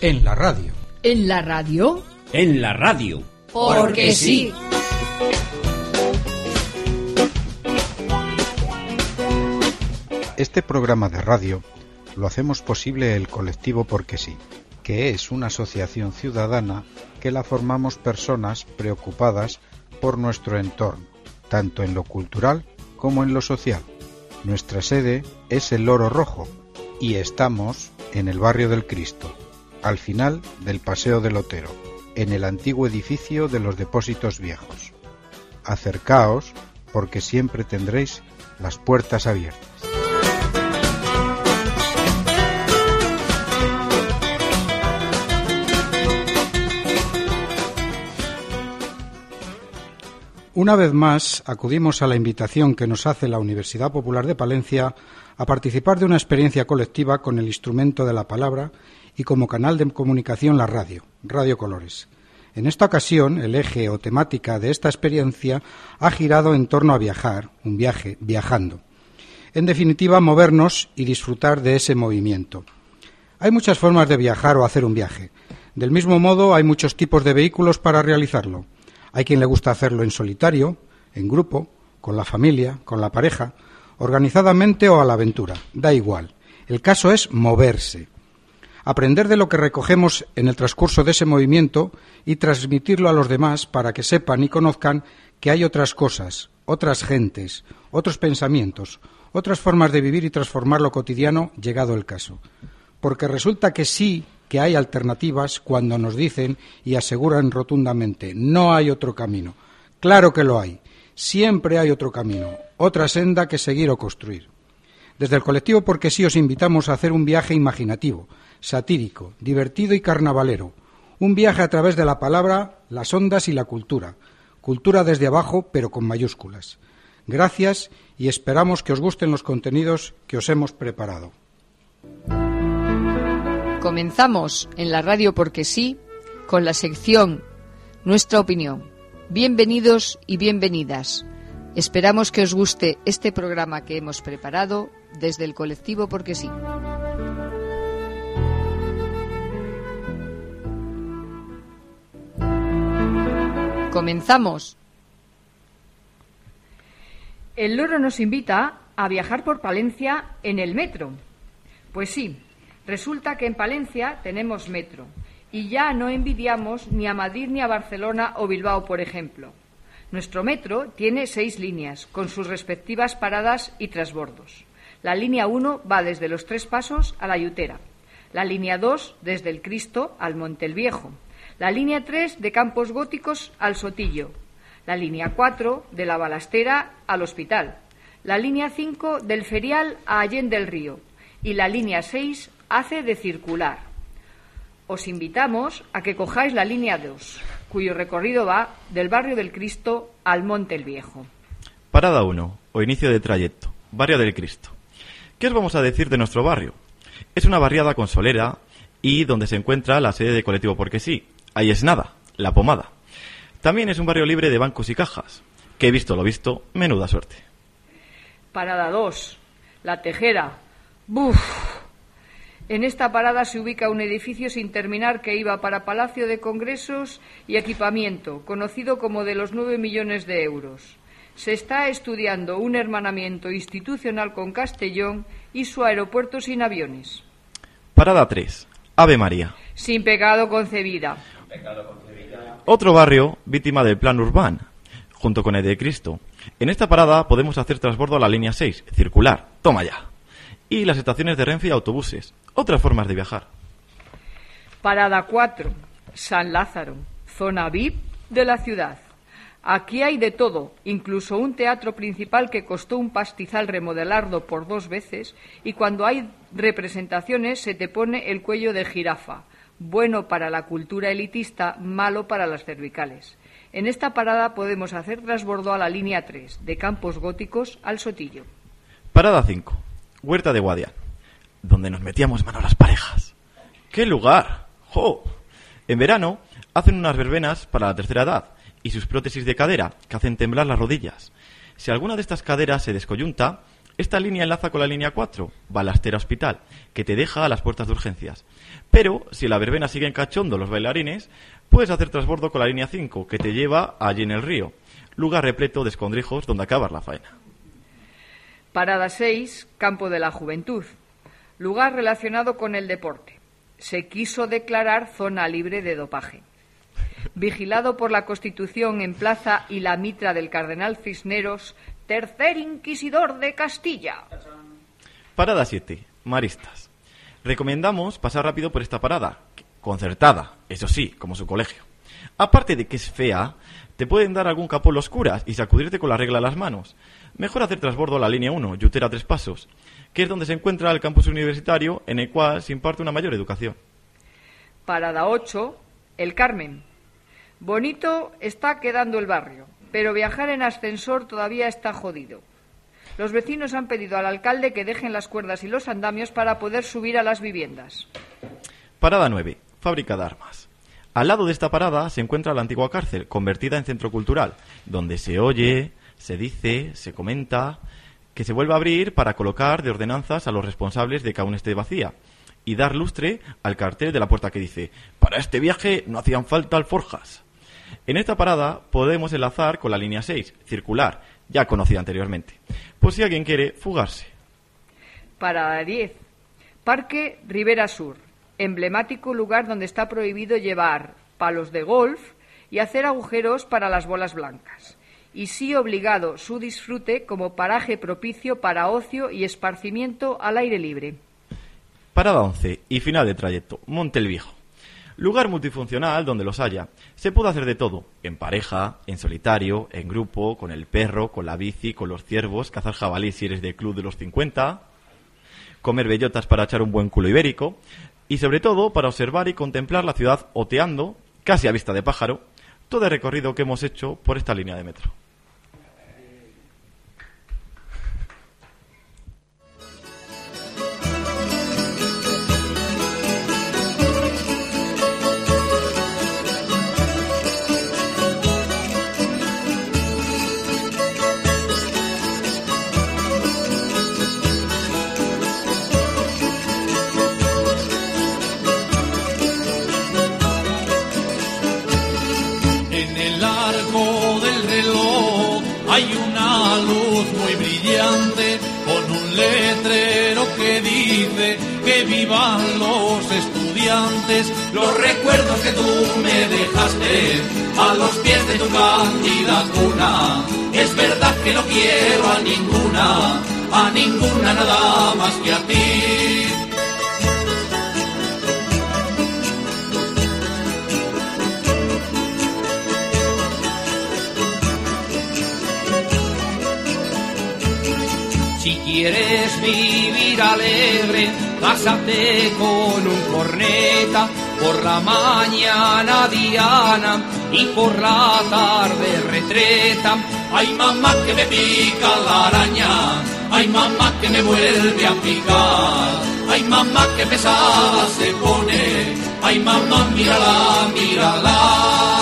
En la radio. ¿En la radio? En la radio. Porque sí. Este programa de radio lo hacemos posible el colectivo Porque sí, que es una asociación ciudadana que la formamos personas preocupadas por nuestro entorno, tanto en lo cultural como en lo social. Nuestra sede es el Loro Rojo y estamos en el barrio del Cristo, al final del Paseo del Otero, en el antiguo edificio de los depósitos viejos. Acercaos porque siempre tendréis las puertas abiertas. Una vez más, acudimos a la invitación que nos hace la Universidad Popular de Palencia a participar de una experiencia colectiva con el instrumento de la palabra y como canal de comunicación la radio, Radio Colores. En esta ocasión, el eje o temática de esta experiencia ha girado en torno a viajar, un viaje, viajando. En definitiva, movernos y disfrutar de ese movimiento. Hay muchas formas de viajar o hacer un viaje. Del mismo modo, hay muchos tipos de vehículos para realizarlo. Hay quien le gusta hacerlo en solitario, en grupo, con la familia, con la pareja, organizadamente o a la aventura. Da igual. El caso es moverse. Aprender de lo que recogemos en el transcurso de ese movimiento y transmitirlo a los demás para que sepan y conozcan que hay otras cosas, otras gentes, otros pensamientos, otras formas de vivir y transformar lo cotidiano, llegado el caso. Porque resulta que sí que hay alternativas cuando nos dicen y aseguran rotundamente no hay otro camino. Claro que lo hay. Siempre hay otro camino, otra senda que seguir o construir. Desde el colectivo Porque sí os invitamos a hacer un viaje imaginativo, satírico, divertido y carnavalero. Un viaje a través de la palabra, las ondas y la cultura. Cultura desde abajo, pero con mayúsculas. Gracias y esperamos que os gusten los contenidos que os hemos preparado. Comenzamos en la radio Porque sí con la sección Nuestra opinión. Bienvenidos y bienvenidas. Esperamos que os guste este programa que hemos preparado desde el colectivo Porque sí. Comenzamos. El Loro nos invita a viajar por Palencia en el metro. Pues sí. Resulta que en Palencia tenemos metro y ya no envidiamos ni a Madrid ni a Barcelona o Bilbao, por ejemplo. Nuestro metro tiene 6 líneas con sus respectivas paradas y transbordos. La línea 1 va desde los Tres Pasos a la Yutera, la línea 2 desde el Cristo al Monte el Viejo, la línea 3 de Campos Góticos al Sotillo, la línea 4 de la Balastera al Hospital, la línea 5 del Ferial a Allén del Río y la línea 6 hace de circular. Os invitamos a que cojáis la línea 2, cuyo recorrido va del barrio del Cristo al Monte el Viejo. Parada 1, o inicio de trayecto, barrio del Cristo. ¿Qué os vamos a decir de nuestro barrio? Es una barriada con solera y donde se encuentra la sede de colectivo Porque sí. Ahí es nada, La Pomada. También es un barrio libre de bancos y cajas. Que he visto lo visto, menuda suerte. Parada 2, La Tejera. ¡Buf! En esta parada se ubica un edificio sin terminar que iba para Palacio de Congresos y Equipamiento, conocido como de los 9 millones de euros. Se está estudiando un hermanamiento institucional con Castellón y su aeropuerto sin aviones. Parada 3. Ave María. Sin pecado concebida. Otro barrio víctima del plan urbano, junto con el de Cristo. En esta parada podemos hacer transbordo a la línea 6, circular. Toma ya. Y las estaciones de Renfe y autobuses. Otras formas de viajar. Parada 4. San Lázaro, zona VIP de la ciudad. Aquí hay de todo, incluso un teatro principal que costó un pastizal remodelarlo por 2 veces y cuando hay representaciones se te pone el cuello de jirafa. Bueno para la cultura elitista, malo para las cervicales. En esta parada podemos hacer transbordo a la línea 3, de Campos Góticos al Sotillo. Parada 5. Huerta de Guadiana, donde nos metíamos mano a las parejas. ¡Qué lugar! ¡Jo! En verano hacen unas verbenas para la tercera edad y sus prótesis de cadera que hacen temblar las rodillas. Si alguna de estas caderas se descoyunta, Esta línea enlaza con la línea 4, Balastera Hospital, que te deja a las puertas de urgencias. Pero, si la verbena sigue en cachondo los bailarines, puedes hacer transbordo con la línea 5, que te lleva allí en el río, lugar repleto de escondrijos donde acabas la faena. Parada 6, Campo de la Juventud. Lugar relacionado con el deporte. Se quiso declarar zona libre de dopaje. Vigilado por la Constitución en plaza y la mitra del Cardenal Cisneros, tercer inquisidor de Castilla. Parada 7, Maristas. Recomendamos pasar rápido por esta parada, concertada, eso sí, como su colegio. Aparte de que es fea, te pueden dar algún capó en los curas y sacudirte con la regla a las manos. Mejor hacer transbordo a la línea 1, Yutera 3 Pasos, que es donde se encuentra el campus universitario en el cual se imparte una mayor educación. Parada 8, El Carmen. Bonito está quedando el barrio, pero viajar en ascensor todavía está jodido. Los vecinos han pedido al alcalde que dejen las cuerdas y los andamios para poder subir a las viviendas. Parada 9, Fábrica de Armas. Al lado de esta parada se encuentra la antigua cárcel, convertida en centro cultural, donde se oye, se dice, se comenta, que se vuelve a abrir para colocar de ordenanzas a los responsables de que aún esté vacía, y dar lustre al cartel de la puerta que dice: para este viaje no hacían falta alforjas. En esta parada podemos enlazar con la línea 6, circular, ya conocida anteriormente, por si alguien quiere fugarse. Parada 10, Parque Ribera Sur, emblemático lugar donde está prohibido llevar palos de golf y hacer agujeros para las bolas blancas, y sí obligado su disfrute como paraje propicio para ocio y esparcimiento al aire libre. Parada 11 y final de trayecto, Monte el Viejo. Lugar multifuncional donde los haya. Se puede hacer de todo, en pareja, en solitario, en grupo, con el perro, con la bici, con los ciervos, cazar jabalí si eres del club de los 50, comer bellotas para echar un buen culo ibérico, y sobre todo para observar y contemplar la ciudad oteando, casi a vista de pájaro, todo el recorrido que hemos hecho por esta línea de metro. Hay una luz muy brillante con un letrero que dice que vivan los estudiantes. Los recuerdos que tú me dejaste a los pies de tu cándida cuna. Es verdad que no quiero a ninguna nada más que a ti. Si quieres vivir alegre, cásate con un corneta, por la mañana diana y por la tarde retreta. Ay, mamá, que me pica la araña, ay, mamá, que me vuelve a picar, ay, mamá, que pesada se pone, ay, mamá, mírala, mírala.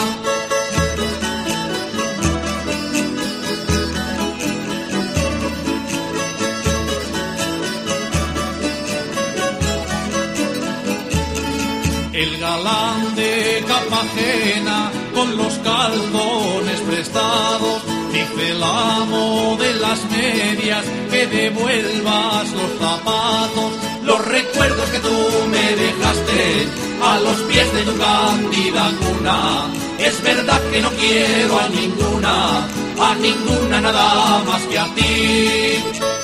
El galán de Cartagena con los calzones prestados dice el amo de las medias que devuelvas los zapatos. Los recuerdos que tú me dejaste a los pies de tu cándida cuna. Es verdad que no quiero a ninguna nada más que a ti.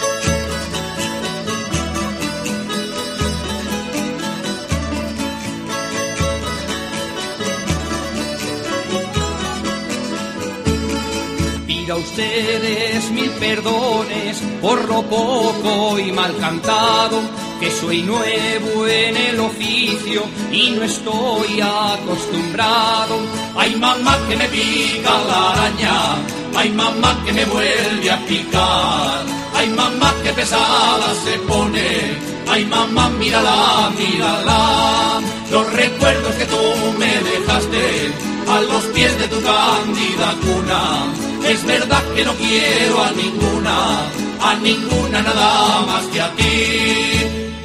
A ustedes mil perdones por lo poco y mal cantado, que soy nuevo en el oficio y no estoy acostumbrado. Ay, mamá, que me pica la araña, ay, mamá, que me vuelve a picar, ay, mamá, que pesada se pone, ay, mamá, mírala, mírala. Los recuerdos que tú me dejaste a los pies de tu cándida cuna. Es verdad que no quiero a a ninguna nada más que a ti.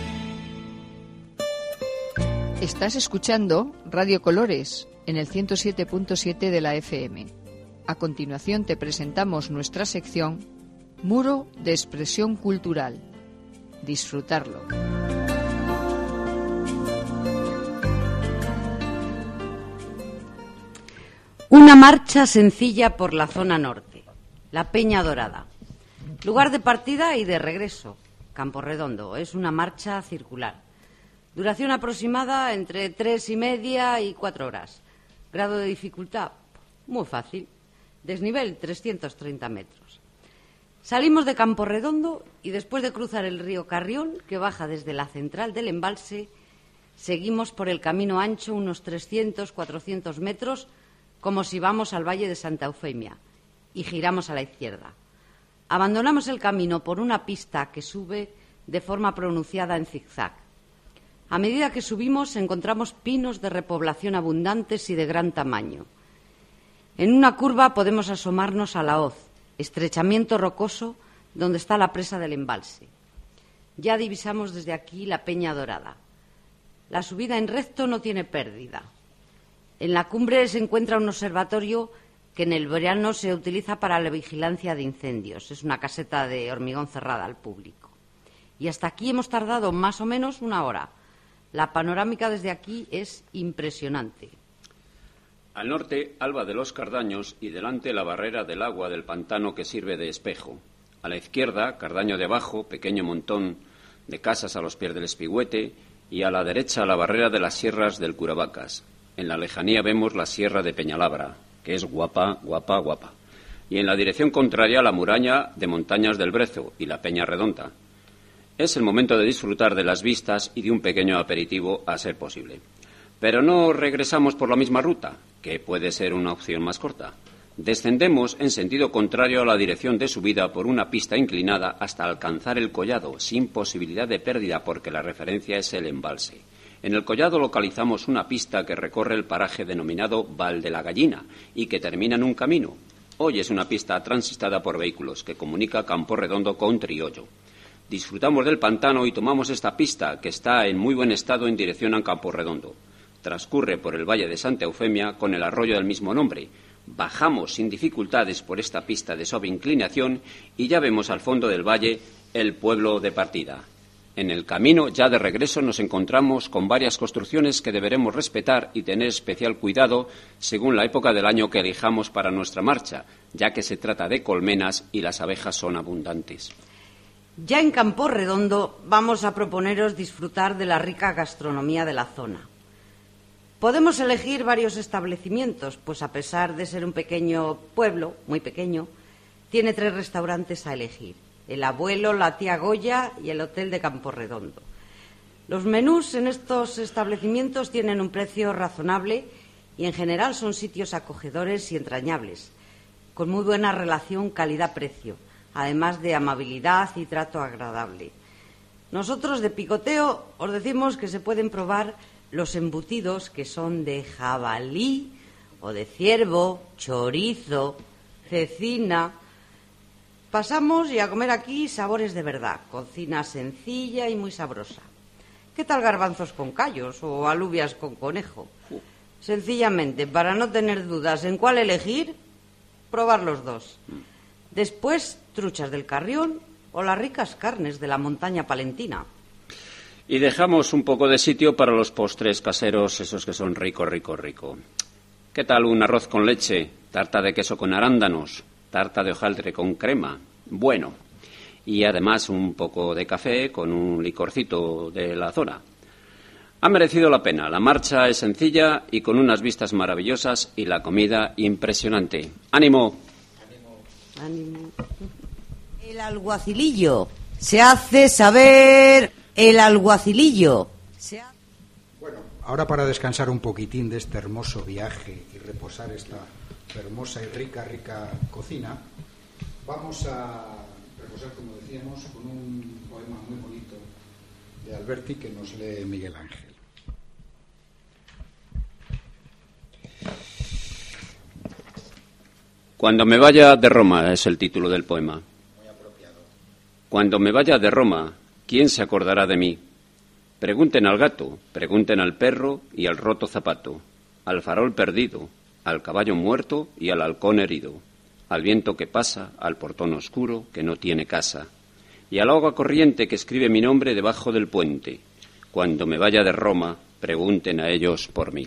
Estás escuchando Radio Colores en el 107.7 de la FM. A continuación te presentamos nuestra sección Muro de Expresión Cultural. Disfrutarlo. Una marcha sencilla por la zona norte, la Peña Dorada. Lugar de partida y de regreso, Camporredondo. Es una marcha circular. Duración aproximada entre 3:30 y 4 horas. Grado de dificultad, muy fácil. Desnivel, 330 metros. Salimos de Camporredondo y después de cruzar el río Carrión, que baja desde la central del embalse, seguimos por el camino ancho unos 300-400 metros, como si vamos al Valle de Santa Eufemia, y giramos a la izquierda. Abandonamos el camino por una pista que sube de forma pronunciada en zigzag. A medida que subimos encontramos pinos de repoblación abundantes y de gran tamaño. En una curva podemos asomarnos a la hoz, estrechamiento rocoso donde está la presa del embalse. Ya divisamos desde aquí la Peña Dorada. La subida en recto no tiene pérdida. En la cumbre se encuentra un observatorio que en el verano se utiliza para la vigilancia de incendios. Es una caseta de hormigón cerrada al público. Y hasta aquí hemos tardado más o menos 1 hora. La panorámica desde aquí es impresionante. Al norte, Alba de los Cardaños y delante la barrera del agua del pantano que sirve de espejo. A la izquierda, Cardaño de Abajo, pequeño montón de casas a los pies del Espigüete, y a la derecha la barrera de las sierras del Curavacas. En la lejanía vemos la sierra de Peñalabra, que es guapa, guapa, guapa. Y en la dirección contraria la muralla de montañas del Brezo y la Peña Redonda. Es el momento de disfrutar de las vistas y de un pequeño aperitivo a ser posible. Pero no regresamos por la misma ruta, que puede ser una opción más corta. Descendemos en sentido contrario a la dirección de subida por una pista inclinada hasta alcanzar el collado, sin posibilidad de pérdida porque la referencia es el embalse. En el collado localizamos una pista que recorre el paraje denominado Val de la Gallina y que termina en un camino. Hoy es una pista transitada por vehículos que comunica Camporredondo con Triollo. Disfrutamos del pantano y tomamos esta pista, que está en muy buen estado en dirección a Camporredondo. Transcurre por el Valle de Santa Eufemia con el arroyo del mismo nombre. Bajamos sin dificultades por esta pista de suave inclinación y ya vemos al fondo del valle el pueblo de partida. En el camino, ya de regreso, nos encontramos con varias construcciones que deberemos respetar y tener especial cuidado según la época del año que elijamos para nuestra marcha, ya que se trata de colmenas y las abejas son abundantes. Ya en Camporredondo vamos a proponeros disfrutar de la rica gastronomía de la zona. Podemos elegir varios establecimientos, pues a pesar de ser un pequeño pueblo, muy pequeño, tiene 3 restaurantes a elegir: el Abuelo, la Tía Goya y el Hotel de Camporredondo. Los menús en estos establecimientos tienen un precio razonable y en general son sitios acogedores y entrañables, con muy buena relación calidad-precio, además de amabilidad y trato agradable. Nosotros de picoteo os decimos que se pueden probar los embutidos, que son de jabalí o de ciervo, chorizo, cecina. Pasamos y a comer aquí sabores de verdad, cocina sencilla y muy sabrosa. ¿Qué tal garbanzos con callos o alubias con conejo? Sencillamente, para no tener dudas en cuál elegir, probar los dos. Después, truchas del Carrión o las ricas carnes de la montaña palentina. Y dejamos un poco de sitio para los postres caseros, esos que son rico, rico, rico. ¿Qué tal un arroz con leche, tarta de queso con arándanos, tarta de hojaldre con crema? Bueno. Y además un poco de café con un licorcito de la zona. Ha merecido la pena. La marcha es sencilla y con unas vistas maravillosas y la comida impresionante. ¡Ánimo! Ánimo. El alguacilillo se hace saber. El alguacilillo. Bueno, ahora para descansar un poquitín de este hermoso viaje y reposar esta hermosa y rica cocina, vamos a reposar, como decíamos, con un poema muy bonito de Alberti que nos lee Miguel Ángel. Cuando me vaya de Roma es el título del poema. Muy apropiado. Cuando me vaya de Roma, ¿quién se acordará de mí? Pregunten al gato, pregunten al perro y al roto zapato, al farol perdido, al caballo muerto y al halcón herido, al viento que pasa, al portón oscuro que no tiene casa, y al agua corriente que escribe mi nombre debajo del puente. Cuando me vaya de Roma, pregunten a ellos por mí.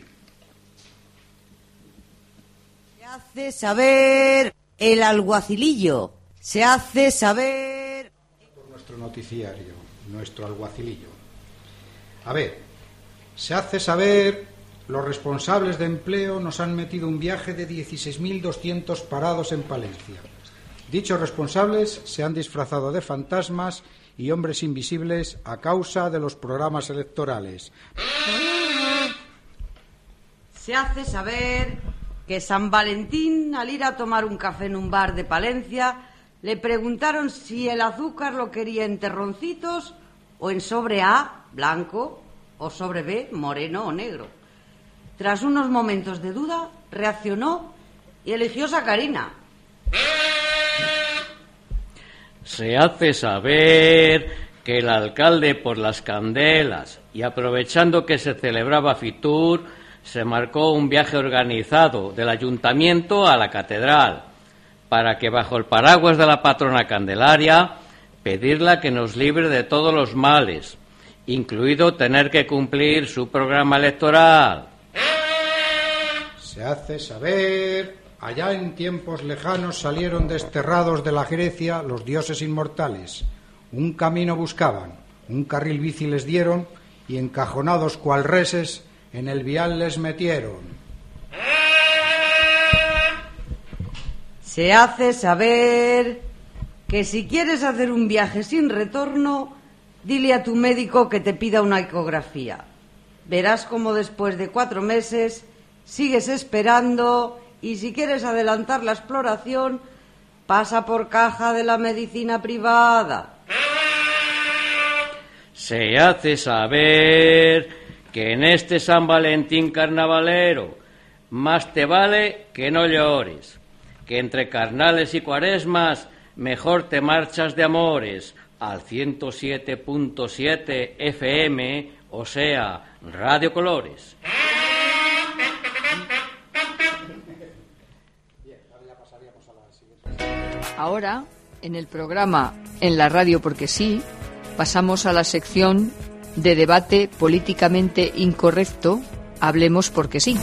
Se hace saber el alguacilillo. Se hace saber... Por nuestro noticiario, nuestro alguacilillo. A ver, se hace saber... Los responsables de empleo nos han metido un viaje de 16.200 parados en Palencia. Dichos responsables se han disfrazado de fantasmas y hombres invisibles a causa de los programas electorales. Se hace saber que San Valentín, al ir a tomar un café en un bar de Palencia, le preguntaron si el azúcar lo quería en terroncitos o en sobre A, blanco, o sobre B, moreno o negro. Tras unos momentos de duda, reaccionó y eligió sacarina. Se hace saber que el alcalde, por las candelas y aprovechando que se celebraba Fitur, se marcó un viaje organizado del ayuntamiento a la catedral para que, bajo el paraguas de la patrona Candelaria, pedirla que nos libre de todos los males, incluido tener que cumplir su programa electoral. Se hace saber, allá en tiempos lejanos salieron desterrados de la Grecia los dioses inmortales. Un camino buscaban, un carril bici les dieron y encajonados cual reses en el vial les metieron. Se hace saber que si quieres hacer un viaje sin retorno, dile a tu médico que te pida una ecografía. Verás cómo después de 4 meses sigues esperando y si quieres adelantar la exploración, pasa por caja de la medicina privada. Se hace saber que en este San Valentín carnavalero más te vale que no llores, que entre carnales y cuaresmas mejor te marchas de amores al 107.7 FM, o sea, Radio Colores. Ahora, en el programa En la Radio porque sí, pasamos a la sección de debate políticamente incorrecto, Hablemos porque sí.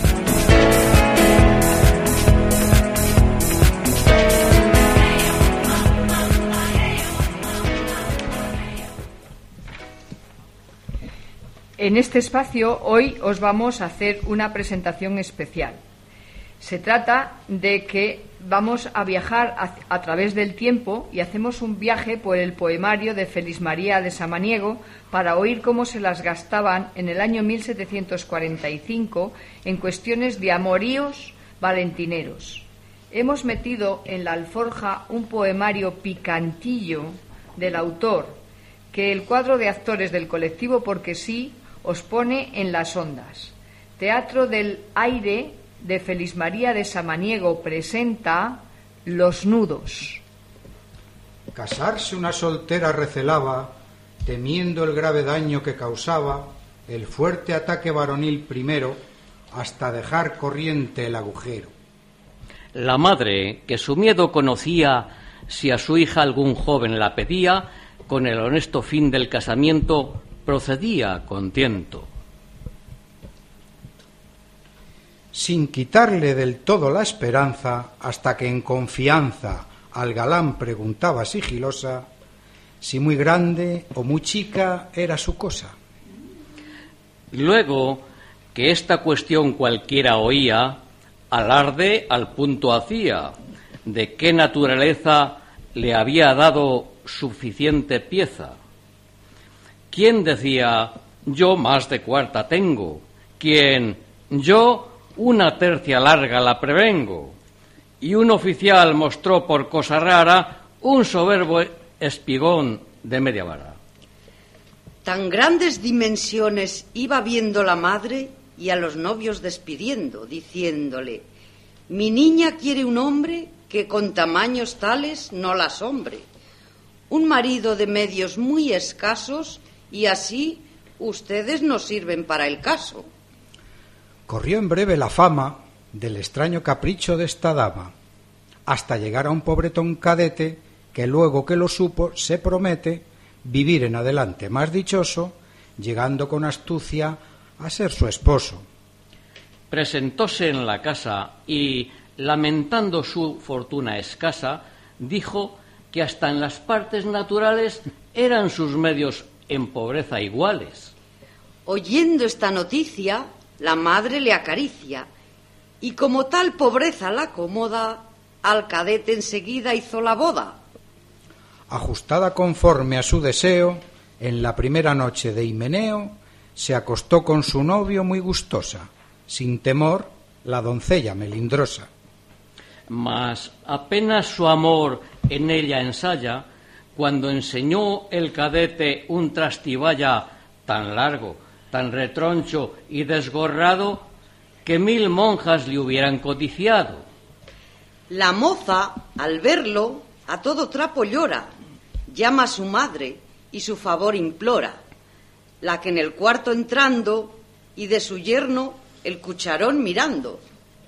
En este espacio hoy os vamos a hacer una presentación especial. Se trata de que vamos a viajar a través del tiempo y hacemos un viaje por el poemario de Feliz María de Samaniego para oír cómo se las gastaban en el año 1745 en cuestiones de amoríos valentineros. Hemos metido en la alforja un poemario picantillo del autor que el cuadro de actores del colectivo Porque sí os pone en las ondas. Teatro del Aire de Feliz María de Samaniego presenta Los nudos. Casarse una soltera recelaba, temiendo el grave daño que causaba el fuerte ataque varonil primero, hasta dejar corriente el agujero. La madre, que su miedo conocía si a su hija algún joven la pedía, con el honesto fin del casamiento procedía con tiento. Sin quitarle del todo la esperanza, hasta que en confianza al galán preguntaba sigilosa si muy grande o muy chica era su cosa. Luego que esta cuestión cualquiera oía, alarde al punto hacía de qué naturaleza le había dado suficiente pieza. ¿Quién decía, yo más de cuarta tengo? ¿Quién, yo una tercia larga la prevengo? Y un oficial mostró por cosa rara un soberbo espigón de media vara. Tan grandes dimensiones iba viendo la madre y a los novios despidiendo, diciéndole, mi niña quiere un hombre que con tamaños tales no la asombre. un marido de medios muy escasos, y así ustedes no sirven para el caso. Corrió en breve la fama del extraño capricho de esta dama, hasta llegar a un pobretón cadete que luego que lo supo se promete vivir en adelante más dichoso, llegando con astucia a ser su esposo. Presentóse en la casa y, lamentando su fortuna escasa, dijo que hasta en las partes naturales eran sus medios en pobreza iguales. Oyendo esta noticia, la madre le acaricia, y como tal pobreza la acomoda, al cadete enseguida hizo la boda. Ajustada conforme a su deseo, en la primera noche de himeneo, se acostó con su novio muy gustosa, sin temor la doncella melindrosa. Mas apenas su amor en ella ensaya, cuando enseñó el cadete un trastiballa tan largo, tan retroncho y desgorrado, que 1000 monjas le hubieran codiciado. La moza, al verlo, a todo trapo llora, llama a su madre y su favor implora, la que en el cuarto entrando y de su yerno el cucharón mirando.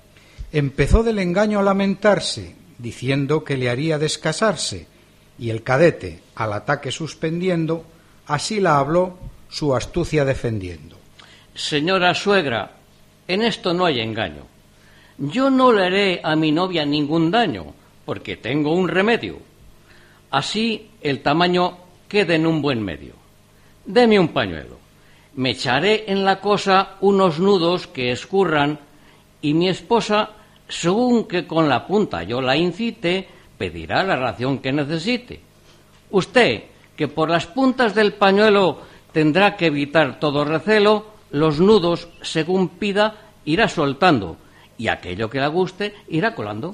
Empezó del engaño a lamentarse, diciendo que le haría descasarse, y el cadete, al ataque suspendiendo, así la habló, su astucia defendiendo. Señora suegra, en esto no hay engaño. Yo no le haré a mi novia ningún daño, porque tengo un remedio. Así el tamaño quede en un buen medio. Deme un pañuelo. Me echaré en la cosa unos nudos que escurran, y mi esposa, según que con la punta yo la incite, pedirá la ración que necesite. Usted, que por las puntas del pañuelo tendrá que evitar todo recelo, los nudos, según pida, irá soltando, y aquello que le guste irá colando.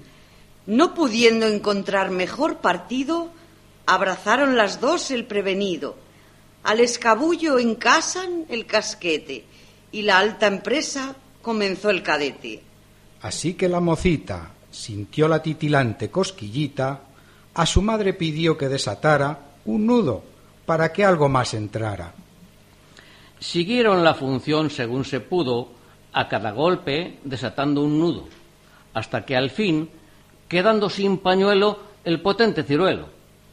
No pudiendo encontrar mejor partido, abrazaron las dos el prevenido. Al escabullo encasan el casquete, y la alta empresa comenzó el cadete. Así que la mocita sintió la titilante cosquillita, a su madre pidió que desatara un nudo para que algo más entrara. Siguieron la función según se pudo, a cada golpe desatando un nudo, hasta que al fin, quedando sin pañuelo el potente ciruelo.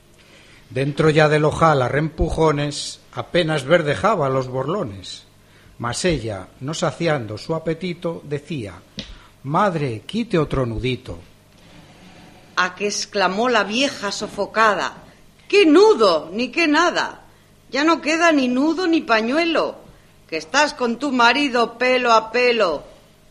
Dentro ya del ojal a reempujones apenas verdejaba los borlones, mas ella, no saciando su apetito, decía: «Madre, quite otro nudito». A que exclamó la vieja sofocada: «¡Qué nudo, ni qué nada! Ya no queda ni nudo ni pañuelo, que estás con tu marido pelo a pelo».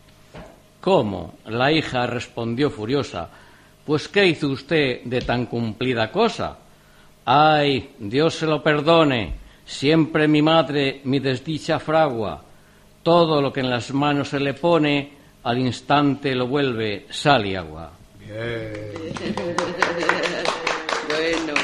¿Cómo? La hija respondió furiosa: «Pues ¿qué hizo usted de tan cumplida cosa? Ay, Dios se lo perdone, siempre mi madre mi desdicha fragua, todo lo que en las manos se le pone, al instante lo vuelve sal y agua». Bien. Bueno.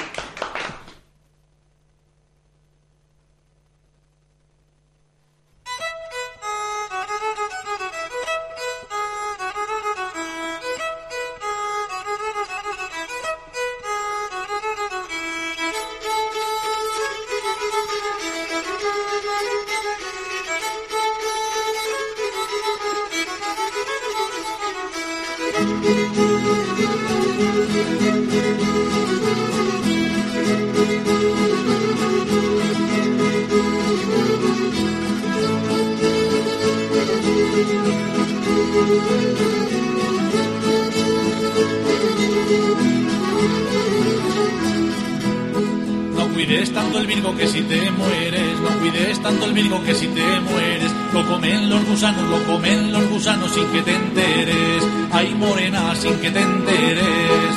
No cuides tanto el virgo que si te mueres, no cuides tanto el virgo que si te mueres, lo comen los gusanos sin que te enteres, ay morena sin que te enteres.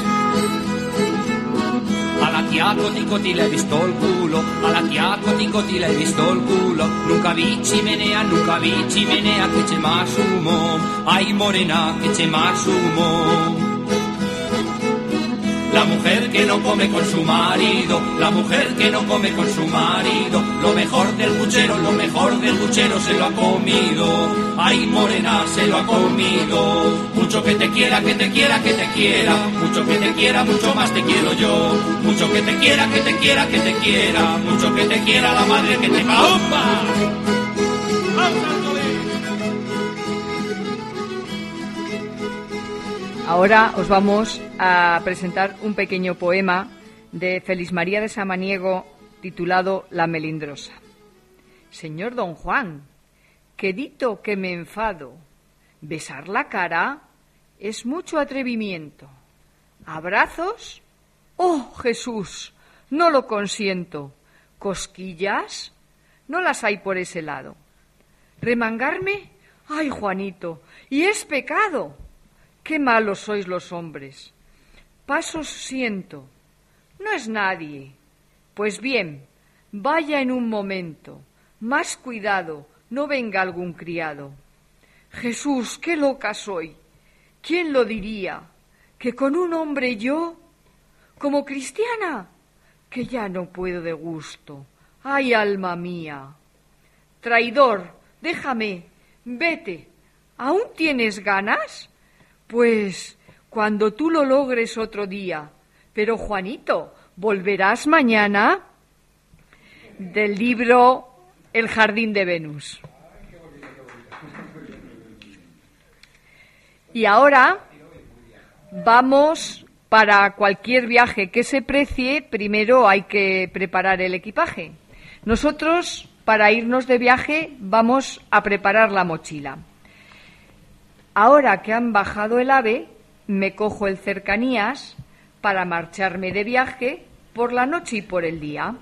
A la tía Coti le he visto el culo, a la tía Coti le he visto el culo, nunca vi chimenea que c'è más humo, ay morena que c'è más humo. la mujer que no come con su marido, la mujer que no come con su marido, lo mejor del puchero se lo ha comido, ay morena se lo ha comido, mucho que te quiera, que te quiera, que te quiera, mucho que te quiera, mucho más te quiero yo, mucho que te quiera, que te quiera, que te quiera, mucho que te quiera la madre que te ¡opa! Ahora os vamos a presentar un pequeño poema de Feliz María de Samaniego titulado La melindrosa. Señor don Juan, quedito que me enfado, besar la cara es mucho atrevimiento. ¿Abrazos? ¡Oh, Jesús! No lo consiento. ¿Cosquillas? No las hay por ese lado. ¿Remangarme? ¡Ay, Juanito! ¡Y es pecado! ¡Qué malos sois los hombres! Pasos siento. No es nadie. Pues bien, vaya en un momento. Más cuidado, no venga algún criado. Jesús, qué loca soy. ¿Quién lo diría? Que con un hombre yo, como cristiana, que ya no puedo de gusto. ¡Ay, alma mía! Traidor, déjame, vete. ¿Aún tienes ganas? Pues cuando tú lo logres otro día. Pero, Juanito, ¿volverás mañana? Del libro El jardín de Venus. Y ahora vamos, para cualquier viaje que se precie, primero hay que preparar el equipaje. Nosotros, para irnos de viaje, vamos a preparar la mochila. Ahora que han bajado el AVE, me cojo el cercanías para marcharme de viaje por la noche y por el día.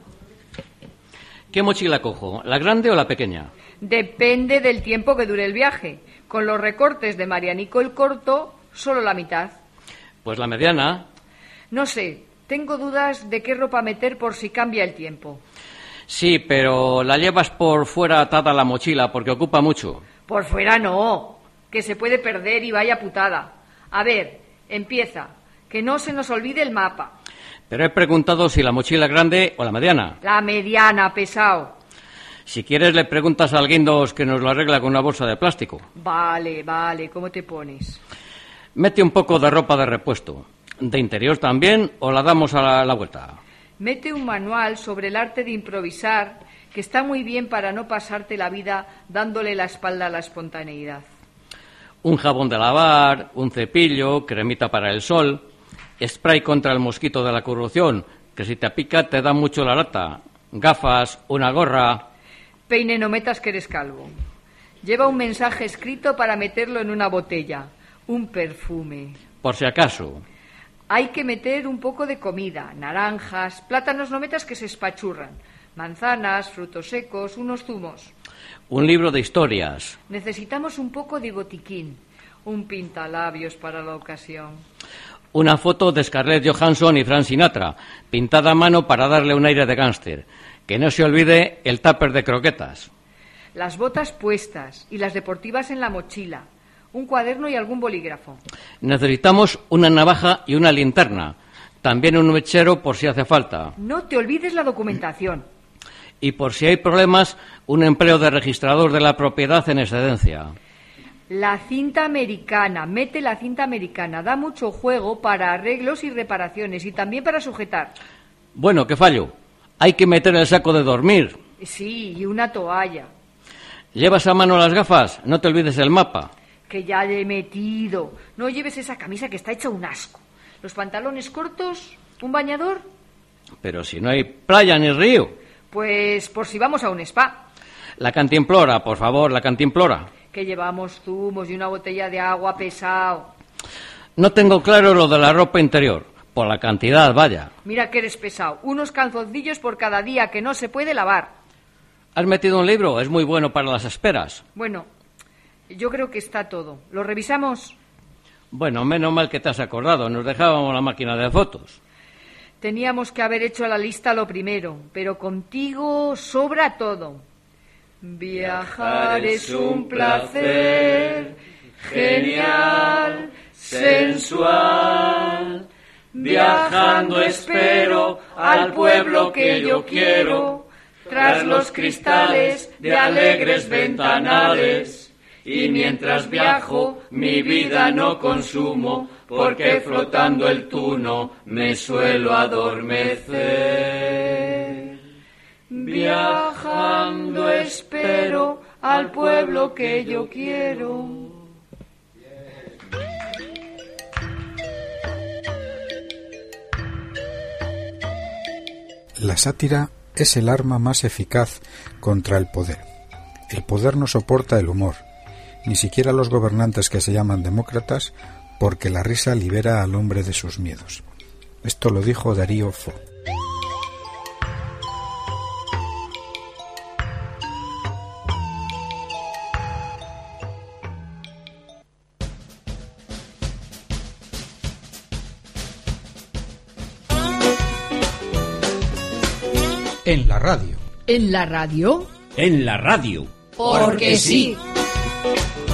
¿Qué mochila cojo? ¿La grande o la pequeña? Depende del tiempo que dure el viaje. Con los recortes de Marianico el Corto, solo la mitad. Pues la mediana. No sé, tengo dudas de qué ropa meter por si cambia el tiempo. Sí, pero la llevas por fuera atada la mochila porque ocupa mucho. Por fuera no, que se puede perder y vaya putada. A ver, empieza, que no se nos olvide el mapa. Pero he preguntado si la mochila grande o la mediana. La mediana, pesado. Si quieres le preguntas al Guindos que nos lo arregla con una bolsa de plástico. Vale, ¿cómo te pones? Mete un poco de ropa de repuesto. ¿De interior también o la damos a la vuelta? Mete un manual sobre el arte de improvisar que está muy bien para no pasarte la vida dándole la espalda a la espontaneidad. Un jabón de lavar, un cepillo, cremita para el sol, spray contra el mosquito de la corrupción, que si te pica te da mucho la lata, gafas, una gorra. Peine, no metas que eres calvo. Lleva un mensaje escrito para meterlo en una botella, un perfume. Por si acaso. Hay que meter un poco de comida, naranjas, plátanos, no metas que se espachurran, manzanas, frutos secos, unos zumos. Un libro de historias. Necesitamos un poco de botiquín, un pintalabios para la ocasión. Una foto de Scarlett Johansson y Frank Sinatra, pintada a mano para darle un aire de gángster. Que no se olvide el tupper de croquetas. Las botas puestas y las deportivas en la mochila. Un cuaderno y algún bolígrafo. Necesitamos una navaja y una linterna. También un mechero por si hace falta. No te olvides la documentación. Y por si hay problemas, un empleo de registrador de la propiedad en excedencia. La cinta americana, mete la cinta americana. Da mucho juego para arreglos y reparaciones y también para sujetar. Bueno, ¿qué fallo? Hay que meter el saco de dormir. Sí, y una toalla. ¿Llevas a mano las gafas? No te olvides el mapa. Que ya le he metido. No lleves esa camisa que está hecha un asco. Los pantalones cortos, un bañador. Pero si no hay playa ni río. Pues por si vamos a un spa. La cantimplora, por favor, la cantimplora. Que llevamos zumos y una botella de agua, pesado. No tengo claro lo de la ropa interior. Por la cantidad, vaya. Mira que eres pesado. Unos calzoncillos por cada día que no se puede lavar. ¿Has metido un libro? Es muy bueno para las esperas. Bueno, yo creo que está todo. ¿Lo revisamos? Bueno, menos mal que te has acordado. Nos dejábamos la máquina de fotos. Teníamos que haber hecho la lista lo primero, pero contigo sobra todo. Viajar es un placer genial, sensual. Viajando espero al pueblo que yo quiero, tras los cristales de alegres ventanales. Y mientras viajo mi vida no consumo, porque flotando el tuno me suelo adormecer. Viajando espero al pueblo que yo quiero. La sátira es el arma más eficaz contra el poder. El poder no soporta el humor, ni siquiera los gobernantes que se llaman demócratas, porque la risa libera al hombre de sus miedos. Esto lo dijo Darío Fo. En la radio. ¿En la radio? En la radio. Porque sí.